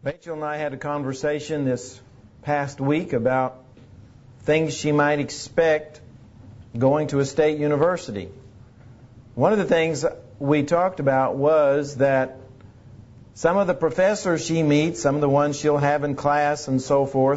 Rachel and I had a conversation this past week about things she might expect going to a state university. One of the things we talked about was that some of the professors she meets, some of the ones she'll have in class and so forth,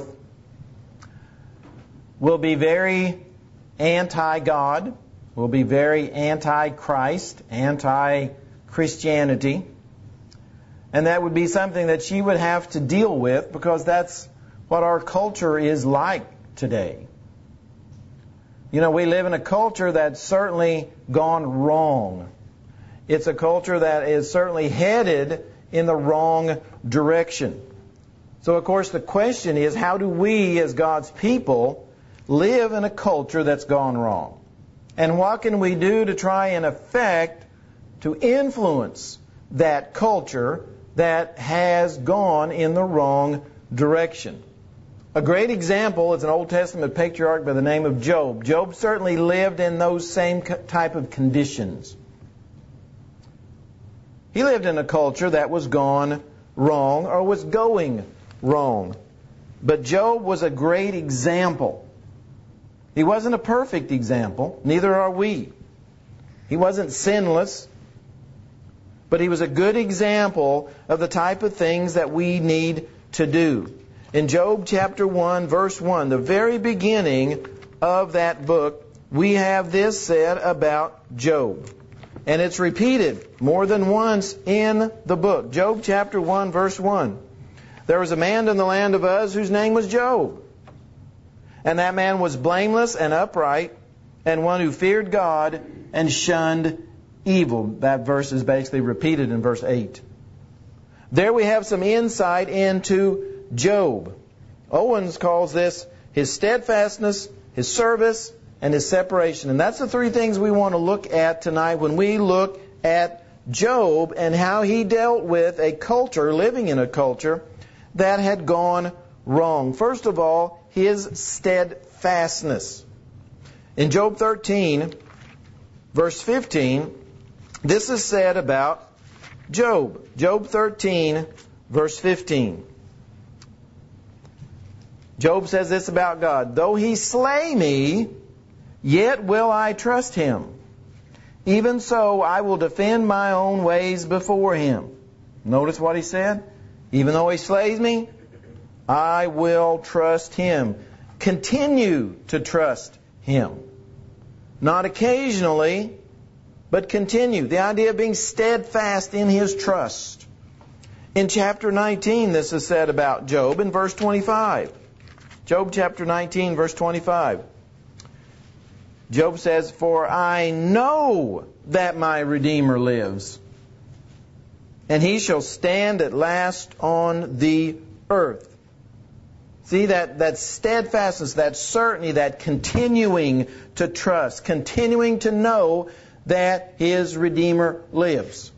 will be very anti-God, will be very anti-Christ, anti-Christianity. And that would be something that she would have to deal with because that's what our culture is like today. You know, we live in a culture that's certainly gone wrong. It's a culture that is certainly headed in the wrong direction. So, of course, the question is, how do we as God's people live in a culture that's gone wrong? And what can we do to try and affect, to influence that culture that has gone in the wrong direction? A great example is an Old Testament patriarch by the name of Job. Job certainly lived in those same type of conditions. He lived in a culture that was gone wrong or was going wrong. But Job was a great example. He wasn't a perfect example, neither are we. He wasn't sinless. But he was a good example of the type of things that we need to do. In Job chapter 1, verse 1, the very beginning of that book, we have this said about Job. And it's repeated more than once in the book. Job chapter 1, verse 1. There was a man in the land of Uz whose name was Job. And that man was blameless and upright, and one who feared God and shunned evil. That verse is basically repeated in verse 8. There we have some insight into Job. Owens calls this his steadfastness, his service, and his separation. And that's the three things we want to look at tonight when we look at Job and how he dealt with a culture, living in a culture that had gone wrong. First of all, his steadfastness. In Job 13, verse 15, this is said about Job. Job 13, verse 15. Job says this about God. Though he slay me, yet will I trust him. Even so, I will defend my own ways before him. Notice what he said. Even though he slays me, I will trust him. Continue to trust him. Not occasionally, but continue. The idea of being steadfast in his trust. In chapter 19, this is said about Job in verse 25. Job chapter 19, verse 25. Job says, For I know that my Redeemer lives, and he shall stand at last on the earth. See, that steadfastness, that certainty, that continuing to trust, continuing to know that his Redeemer lives.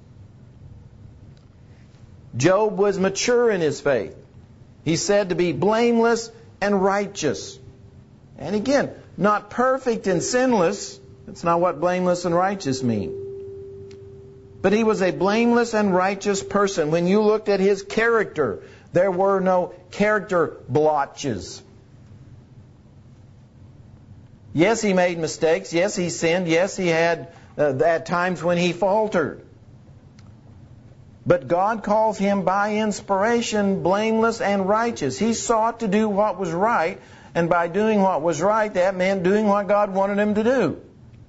Job was mature in his faith. He's said to be blameless and righteous. And again, not perfect and sinless. That's not what blameless and righteous mean. But he was a blameless and righteous person. When you looked at his character, there were no character blotches. Yes, he made mistakes. Yes, he sinned. Yes, he had at times when he faltered. But God calls him by inspiration blameless and righteous. He sought to do what was right, and by doing what was right, that meant doing what God wanted him to do.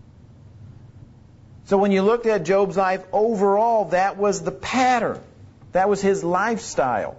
So when you looked at Job's life overall, that was the pattern. That was his lifestyle.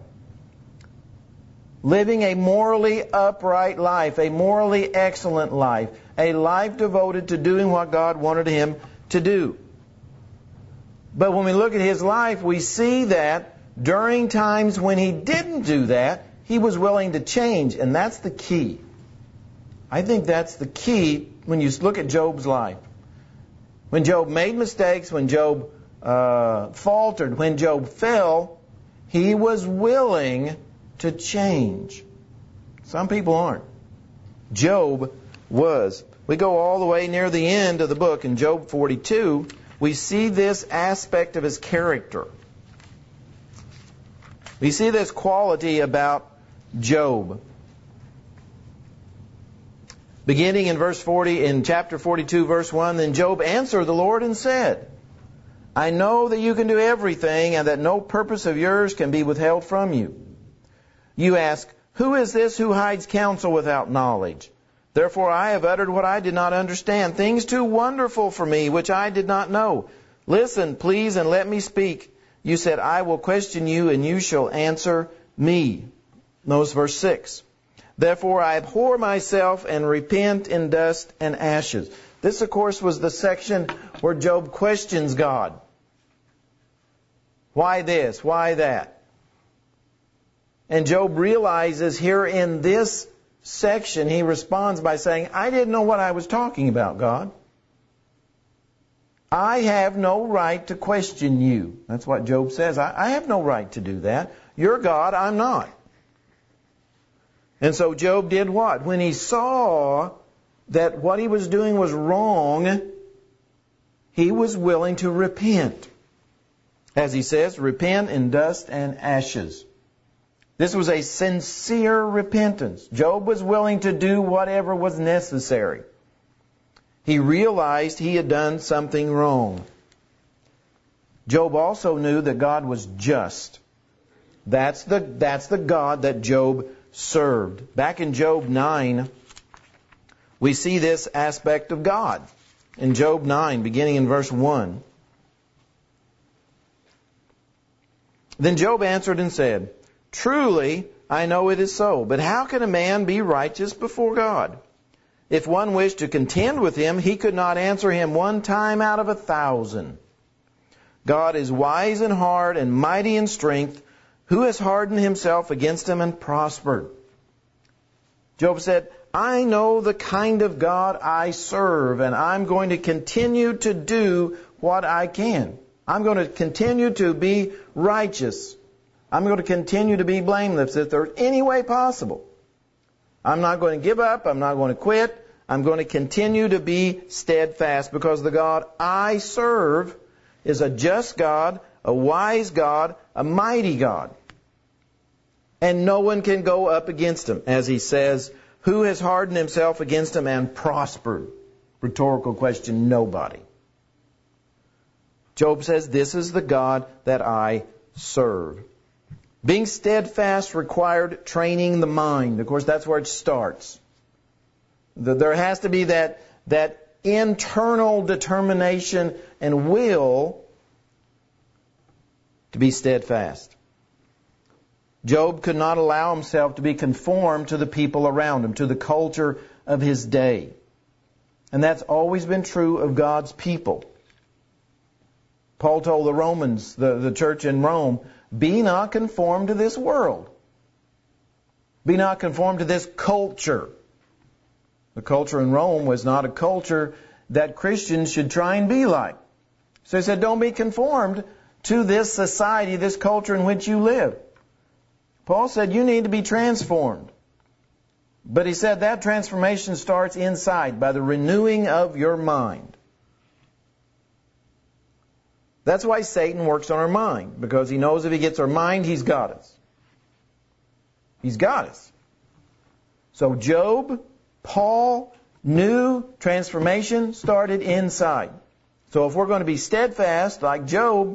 Living a morally upright life, a morally excellent life, a life devoted to doing what God wanted him to do. But when we look at his life, we see that during times when he didn't do that, he was willing to change. And that's the key. I think that's the key when you look at Job's life. When Job made mistakes, when Job faltered, when Job fell, he was willing to change. Some people aren't. Job was. We go all the way near the end of the book in Job 42. We see this aspect of his character. We see this quality about Job. Beginning in verse 40, in chapter 42, verse 1, then Job answered the Lord and said, I know that you can do everything and that no purpose of yours can be withheld from you. You ask, who is this who hides counsel without knowledge? Therefore I have uttered what I did not understand, things too wonderful for me, which I did not know. Listen, please, and let me speak. You said, I will question you, and you shall answer me. Notice verse 6. Therefore I abhor myself and repent in dust and ashes. This, of course, was the section where Job questions God. Why this? Why that? And Job realizes here in this section, he responds by saying, I didn't know what I was talking about, God. I have no right to question you. That's what Job says. I have no right to do that. You're God, I'm not. And so Job did what? When he saw that what he was doing was wrong, he was willing to repent. As he says, repent in dust and ashes. This was a sincere repentance. Job was willing to do whatever was necessary. He realized he had done something wrong. Job also knew that God was just. That's the God that Job served. Back in Job 9, we see this aspect of God. In Job 9, beginning in verse 1. Then Job answered and said, Truly, I know it is so, but how can a man be righteous before God? If one wished to contend with him, he could not answer him 1 time out of 1,000. God is wise in heart and mighty in strength. Who has hardened himself against him and prospered? Job said, I know the kind of God I serve, and I'm going to continue to do what I can. I'm going to continue to be righteous. I'm going to continue to be blameless if there's any way possible. I'm not going to give up. I'm not going to quit. I'm going to continue to be steadfast because the God I serve is a just God, a wise God, a mighty God. And no one can go up against him. As he says, who has hardened himself against him and prospered? Rhetorical question, nobody. Job says, this is the God that I serve. Being steadfast required training the mind. Of course, that's where it starts. There has to be that internal determination and will to be steadfast. Job could not allow himself to be conformed to the people around him, to the culture of his day. And that's always been true of God's people. Paul told the Romans, the church in Rome, be not conformed to this world. Be not conformed to this culture. The culture in Rome was not a culture that Christians should try and be like. So he said, don't be conformed to this society, this culture in which you live. Paul said you need to be transformed. But he said that transformation starts inside by the renewing of your mind. That's why Satan works on our mind, because he knows if he gets our mind, he's got us. He's got us. So Job, Paul knew transformation started inside. So if we're going to be steadfast like Job,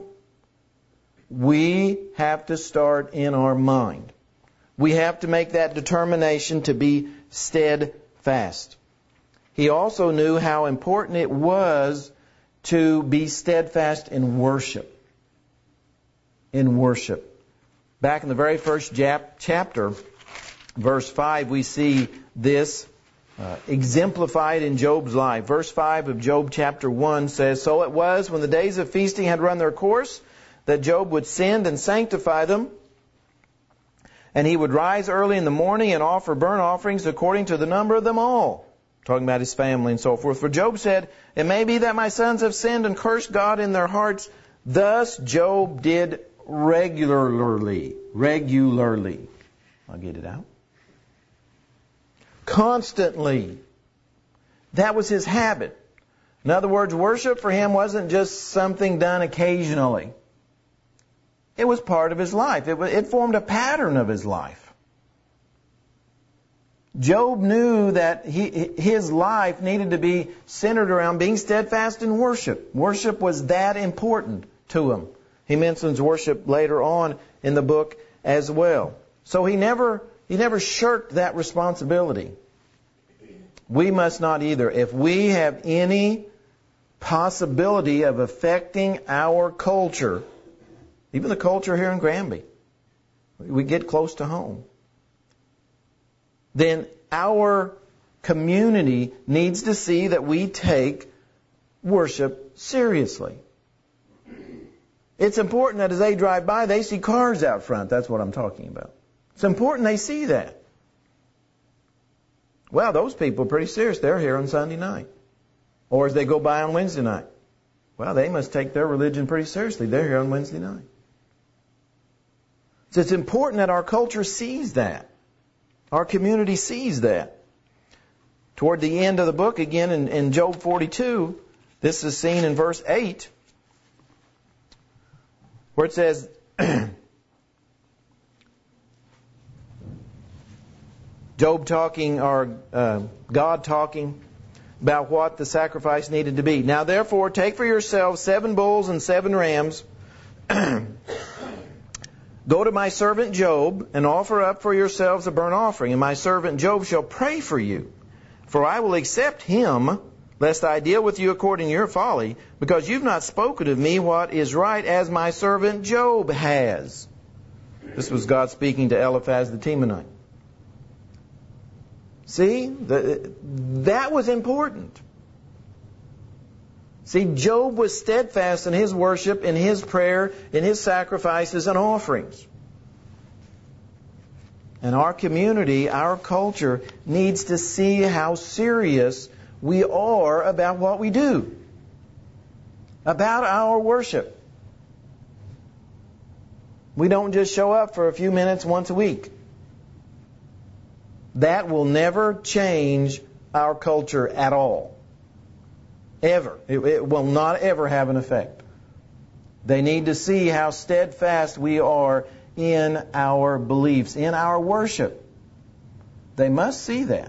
we have to start in our mind. We have to make that determination to be steadfast. He also knew how important it was to be steadfast in worship. In worship. Back in the very first chapter, verse 5, we see this exemplified in Job's life. Verse 5 of Job chapter 1 says, So it was when the days of feasting had run their course, that Job would send and sanctify them, and he would rise early in the morning and offer burnt offerings according to the number of them all. Talking about his family and so forth. For Job said, It may be that my sons have sinned and cursed God in their hearts. Thus Job did regularly. I'll get it out. Constantly. That was his habit. In other words, worship for him wasn't just something done occasionally. It was part of his life. It formed a pattern of his life. Job knew that his life needed to be centered around being steadfast in worship. Worship was that important to him. He mentions worship later on in the book as well. So he never shirked that responsibility. We must not either. If we have any possibility of affecting our culture, even the culture here in Granby, we get close to home, then our community needs to see that we take worship seriously. It's important that as they drive by, they see cars out front. That's what I'm talking about. It's important they see that. Well, those people are pretty serious. They're here on Sunday night. Or as they go by on Wednesday night. Well, they must take their religion pretty seriously. They're here on Wednesday night. So it's important that our culture sees that. Our community sees that. Toward the end of the book, again in Job 42, this is seen in verse 8, where it says, Job talking, or God talking about what the sacrifice needed to be. Now therefore, take for yourselves 7 bulls and 7 rams. Go to my servant Job and offer up for yourselves a burnt offering, and my servant Job shall pray for you. For I will accept him, lest I deal with you according to your folly, because you've not spoken of me what is right, as my servant Job has. This was God speaking to Eliphaz the Temanite. See, that was important. See, Job was steadfast in his worship, in his prayer, in his sacrifices and offerings. And our community, our culture, needs to see how serious we are about what we do, about our worship. We don't just show up for a few minutes once a week. That will never change our culture at all. Ever. It will not ever have an effect. They need to see how steadfast we are in our beliefs, in our worship. They must see that.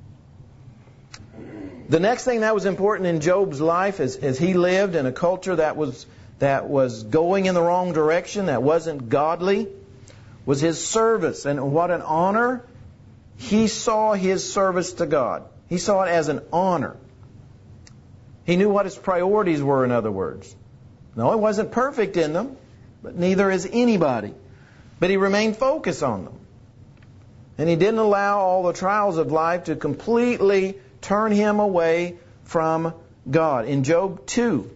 The next thing that was important in Job's life as he lived in a culture that was going in the wrong direction, that wasn't godly, was his service. And what an honor. He saw his service to God. He saw it as an honor. He knew what his priorities were, in other words. No, he wasn't perfect in them, but neither is anybody. But he remained focused on them. And he didn't allow all the trials of life to completely turn him away from God. In Job 2,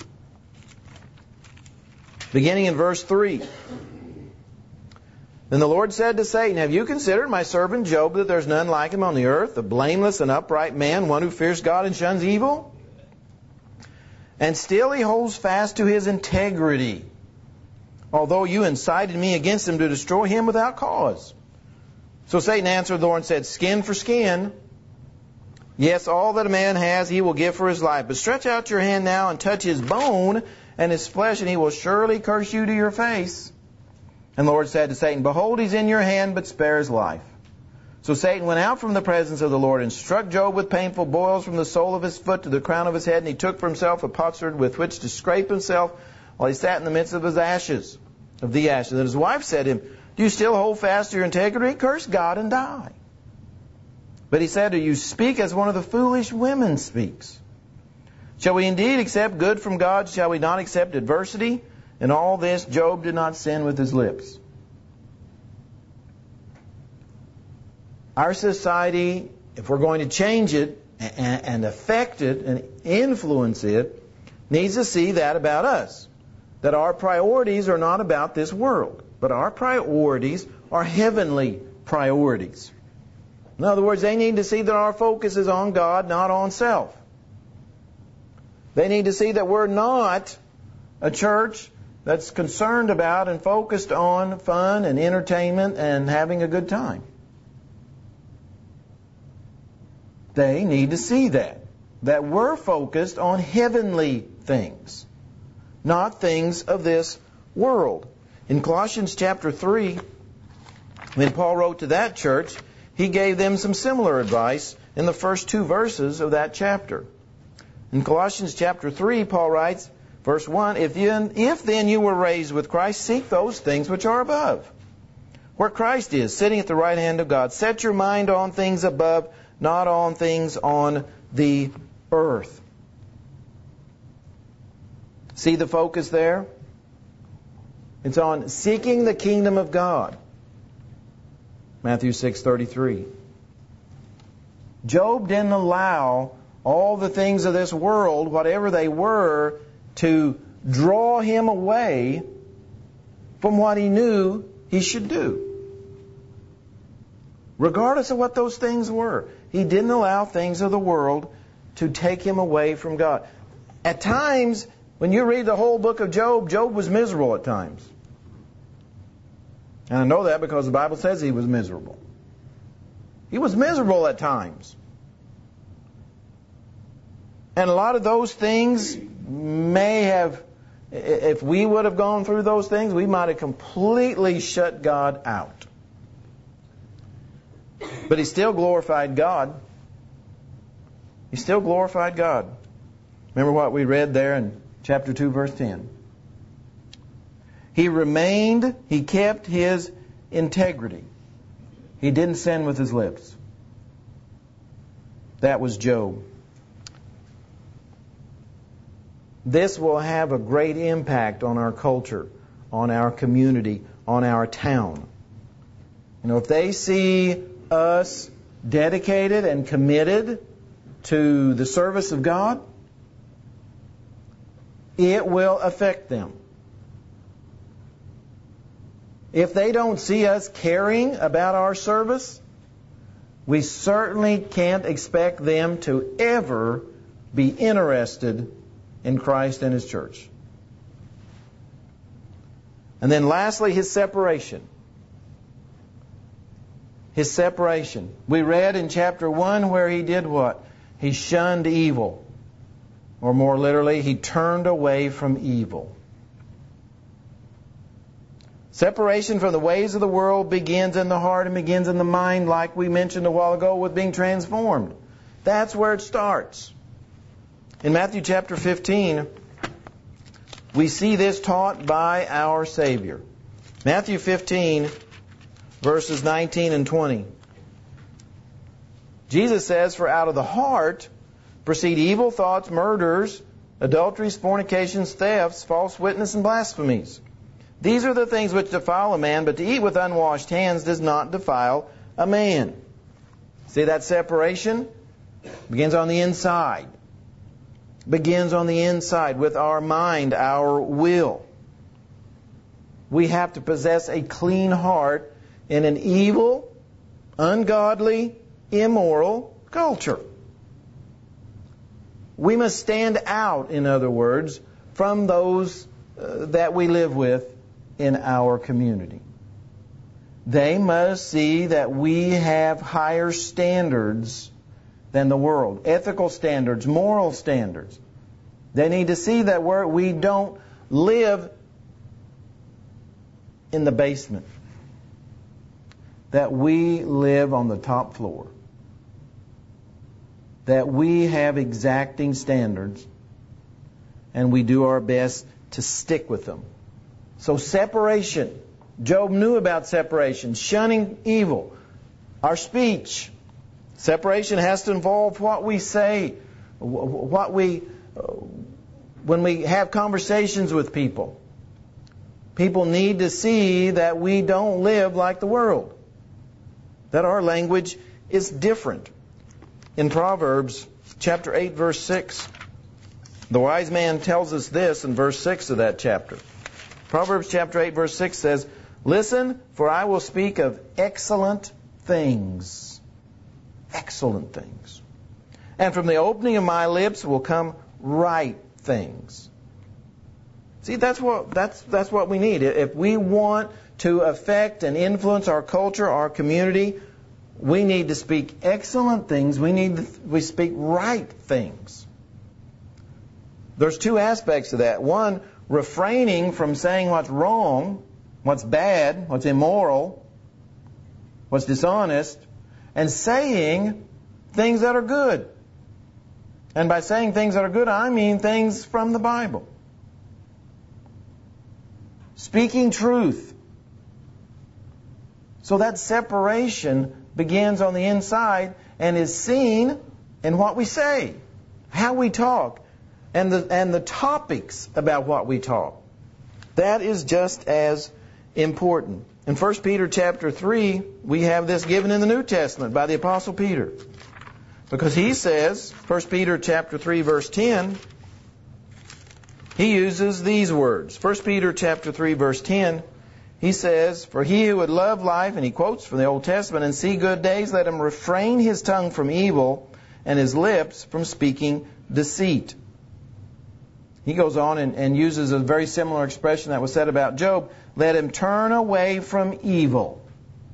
beginning in verse 3, then the Lord said to Satan, have you considered my servant Job, that there's none like him on the earth, a blameless and upright man, one who fears God and shuns evil? And still he holds fast to his integrity, although you incited me against him to destroy him without cause. So Satan answered the Lord and said, skin for skin. Yes, all that a man has he will give for his life. But stretch out your hand now and touch his bone and his flesh, and he will surely curse you to your face. And the Lord said to Satan, behold, he's in your hand, but spare his life. So Satan went out from the presence of the Lord and struck Job with painful boils from the sole of his foot to the crown of his head. And he took for himself a potsherd with which to scrape himself while he sat in the midst of the ashes. And his wife said to him, do you still hold fast to your integrity? Curse God and die. But he said to her, you speak as one of the foolish women speaks. Shall we indeed accept good from God? Shall we not accept adversity? In all this, Job did not sin with his lips. Our society, if we're going to change it and affect it and influence it, needs to see that about us. That our priorities are not about this world, but our priorities are heavenly priorities. In other words, they need to see that our focus is on God, not on self. They need to see that we're not a church that's concerned about and focused on fun and entertainment and having a good time. They need to see that we're focused on heavenly things, not things of this world. In Colossians chapter 3, when Paul wrote to that church, he gave them some similar advice in the first 2 verses of that chapter. In Colossians chapter 3, Paul writes, verse 1, If then you were raised with Christ, seek those things which are above, where Christ is, sitting at the right hand of God. Set your mind on things above, not on things on the earth. See the focus there? It's on seeking the kingdom of God. Matthew 6:33. Job didn't allow all the things of this world, whatever they were, to draw him away from what he knew he should do. Regardless of what those things were, he didn't allow things of the world to take him away from God. At times, when you read the whole book of Job, Job was miserable at times. And I know that because the Bible says he was miserable. He was miserable at times. And a lot of those things may have, if we would have gone through those things, we might have completely shut God out. But he still glorified God. He still glorified God. Remember what we read there in chapter 2, verse 10. He kept his integrity. He didn't sin with his lips. That was Job. This will have a great impact on our culture, on our community, on our town. If they see us dedicated and committed to the service of God, it will affect them. If they don't see us caring about our service, we certainly can't expect them to ever be interested in Christ and His church. And then lastly, his separation. His separation. We read in chapter 1 where he did what? He shunned evil. Or more literally, he turned away from evil. Separation from the ways of the world begins in the heart and begins in the mind, like we mentioned a while ago, with being transformed. That's where it starts. In Matthew chapter 15, we see this taught by our Savior. Matthew 15, verses 19 and 20. Jesus says, For out of the heart proceed evil thoughts, murders, adulteries, fornications, thefts, false witness, and blasphemies. These are the things which defile a man, but to eat with unwashed hands does not defile a man. See that separation? Begins on the inside. Begins on the inside with our mind, our will. We have to possess a clean heart in an evil, ungodly, immoral culture. We must stand out, in other words, from those that we live with in our community. They must see that we have higher standards than the world. Ethical standards, moral standards. They need to see that we don't live in the basement. That we live on the top floor. That we have exacting standards and we do our best to stick with them. So separation. Job knew about separation. Shunning evil. Our speech. Separation has to involve what we say. When we have conversations with people. People need to see that we don't live like the world. That our language is different. In Proverbs chapter 8, verse 6, the wise man tells us this in verse 6 of that chapter. Proverbs chapter 8, verse 6 says, Listen, for I will speak of excellent things. Excellent things. And from the opening of my lips will come right things. See, that's what we need. If we want to affect and influence our culture, our community, we need to speak excellent things. We speak right things. There's two aspects to that. One, refraining from saying what's wrong what's bad, what's immoral, what's dishonest, and saying things that are good. And by saying things that are good, I mean things from the Bible. Speaking truth. So that separation begins on the inside and is seen in what we say, how we talk, and the topics about what we talk. That is just as important. In 1 Peter chapter 3, we have this given in the New Testament by the Apostle Peter. Because he says, 1 Peter chapter 3, verse 10, he uses these words. 1 Peter chapter 3, verse 10, he says, "For he who would love life," and he quotes from the Old Testament, "and see good days, let him refrain his tongue from evil and his lips from speaking deceit." He goes on and uses a very similar expression that was said about Job. Let him turn away from evil.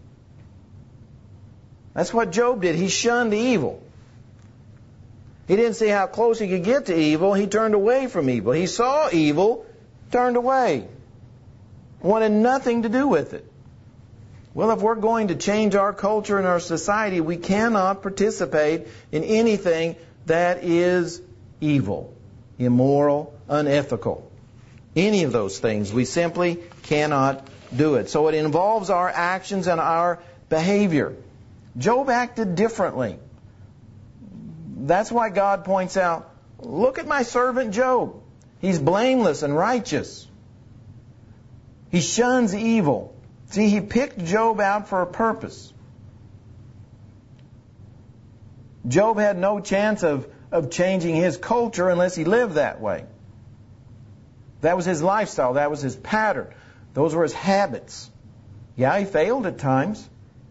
That's what Job did. He shunned evil. He didn't see how close he could get to evil. He turned away from evil. He saw evil, turned away. Wanted nothing to do with it. Well, if we're going to change our culture and our society, we cannot participate in anything that is evil, immoral, unethical. Any of those things. We simply cannot do it. So it involves our actions and our behavior. Job acted differently. That's why God points out, look at my servant Job. He's blameless and righteous. He shuns evil. See, he picked Job out for a purpose. Job had no chance of changing his culture unless he lived that way. That was his lifestyle. That was his pattern. Those were his habits. Yeah, he failed at times.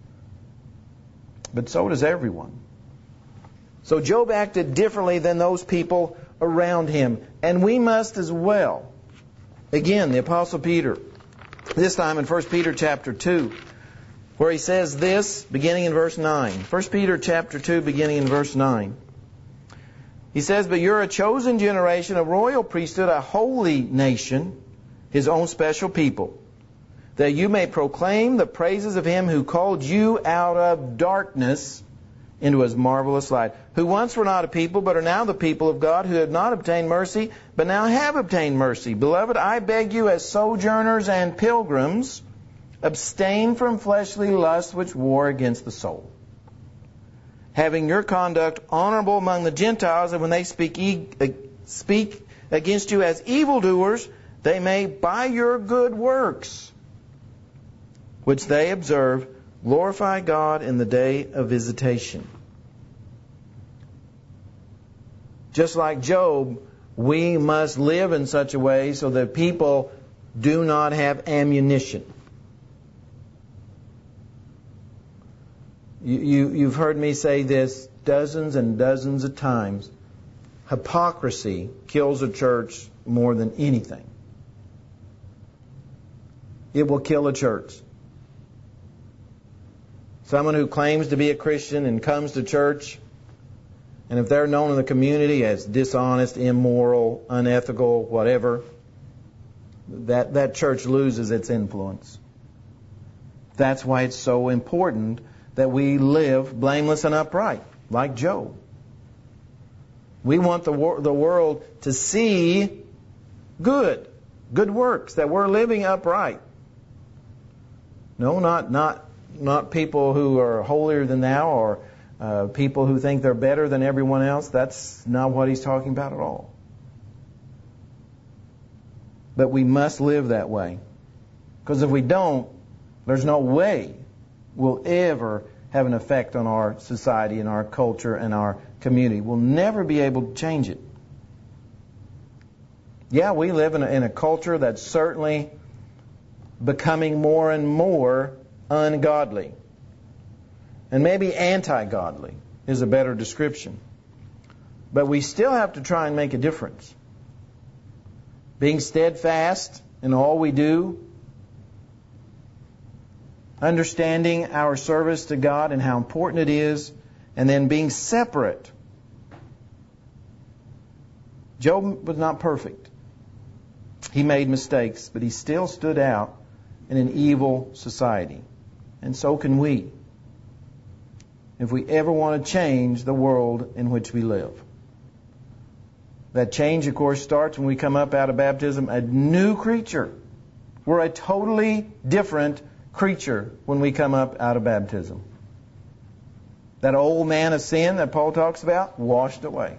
But so does everyone. So Job acted differently than those people around him. And we must as well. Again, the Apostle Peter, this time in 1 Peter chapter 2, where he says this, beginning in verse 9. 1 Peter chapter 2, beginning in verse 9. He says, "But you're a chosen generation, a royal priesthood, a holy nation, his own special people, that you may proclaim the praises of him who called you out of darkness into his marvelous light, who once were not a people, but are now the people of God, who have not obtained mercy, but now have obtained mercy. Beloved, I beg you as sojourners and pilgrims, abstain from fleshly lusts which war against the soul, having your conduct honorable among the Gentiles, and when they speak against you as evildoers, they may, by your good works, which they observe, glorify God in the day of visitation." Just like Job, we must live in such a way so that people do not have ammunition. You've heard me say this dozens and dozens of times. Hypocrisy kills a church more than anything. It will kill a church. Someone who claims to be a Christian and comes to church, and if they're known in the community as dishonest, immoral, unethical, whatever, that church loses its influence. That's why it's so important that we live blameless and upright, like Job. We want the world to see good works, that we're living upright. No, not people who are holier than thou, or people who think they're better than everyone else. That's not what he's talking about at all. But we must live that way. Because if we don't, there's no way we'll ever have an effect on our society and our culture and our community. We'll never be able to change it. Yeah, we live in a culture that's certainly becoming more and more ungodly. And maybe anti-godly is a better description. But we still have to try and make a difference. Being steadfast in all we do, understanding our service to God and how important it is, and then being separate. Job was not perfect. He made mistakes, but he still stood out in an evil society. And so can we, if we ever want to change the world in which we live. That change, of course, starts when we come up out of baptism a new creature. We're a totally different creature when we come up out of baptism. That old man of sin that Paul talks about, washed away.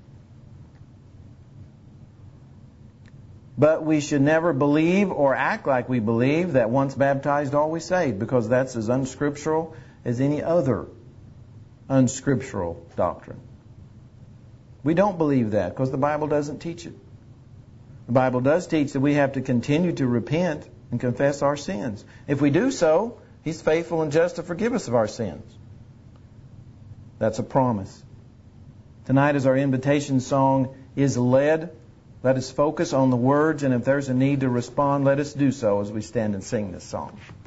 But we should never believe or act like we believe that once baptized, always saved, because that's as unscriptural as any other unscriptural doctrine. We don't believe that because the Bible doesn't teach it. The Bible does teach that we have to continue to repent and confess our sins. If we do so, He's faithful and just to forgive us of our sins. That's a promise. Tonight, as our invitation song is led, let us focus on the words, and if there's a need to respond, let us do so as we stand and sing this song.